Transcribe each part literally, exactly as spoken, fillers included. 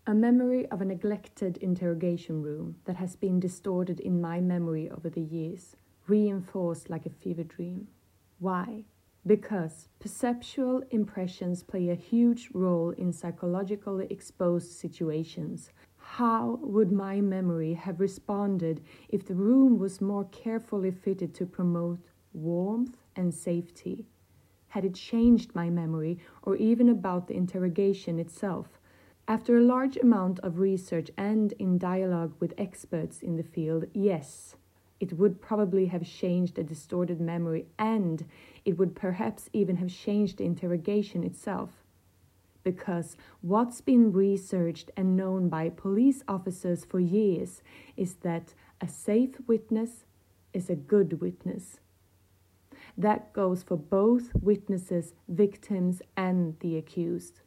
A memory of a neglected interrogation room that has been distorted in my memory over the years, reinforced like a fever dream. Why? Because perceptual impressions play a huge role in psychologically exposed situations. How would my memory have responded if the room was more carefully fitted to promote warmth and safety? Had it changed my memory, or even about the interrogation itself? After a large amount of research and in dialogue with experts in the field, yes, it would probably have changed the distorted memory, and it would perhaps even have changed the interrogation itself. Because what's been researched and known by police officers for years is that a safe witness is a good witness. That goes for both witnesses, victims, and the accused.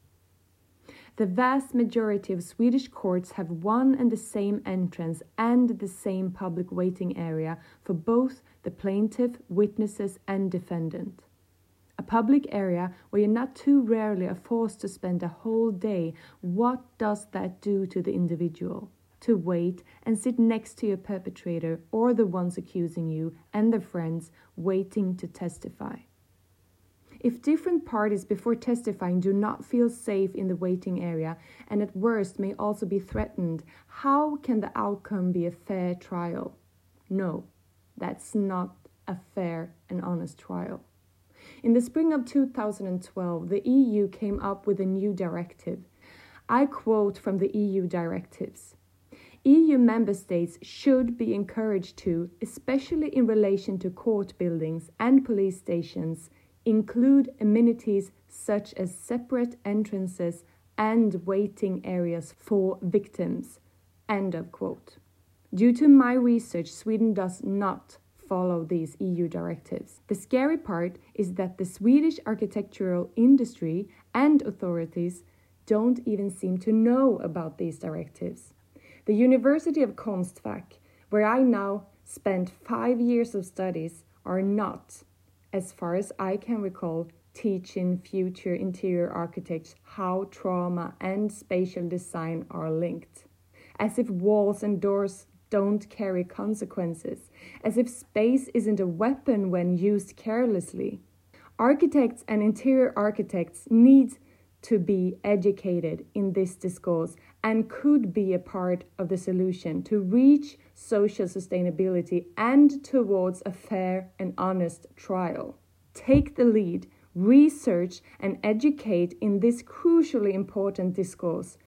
The vast majority of Swedish courts have one and the same entrance and the same public waiting area for both the plaintiff, witnesses, and defendant. A public area where you not too rarely are forced to spend a whole day. What does that do to the individual? To wait and sit next to your perpetrator or the ones accusing you and their friends waiting to testify. If different parties before testifying do not feel safe in the waiting area and at worst may also be threatened, how can the outcome be a fair trial? No, that's not a fair and honest trial. In the spring of two thousand twelve, the E U came up with a new directive. I quote from the E U directives. E U member states should be encouraged to, especially in relation to court buildings and police stations, include amenities such as separate entrances and waiting areas for victims. End of quote. Due to my research, Sweden does not follow these E U directives. The scary part is that the Swedish architectural industry and authorities don't even seem to know about these directives. The University of Konstfack, where I now spent five years of studies, are not, as far as I can recall, teaching future interior architects how trauma and spatial design are linked. As if walls and doors don't carry consequences. As if space isn't a weapon when used carelessly. Architects and interior architects need to be educated in this discourse and could be a part of the solution to reach social sustainability and towards a fair and honest trial. Take the lead, research and educate in this crucially important discourse.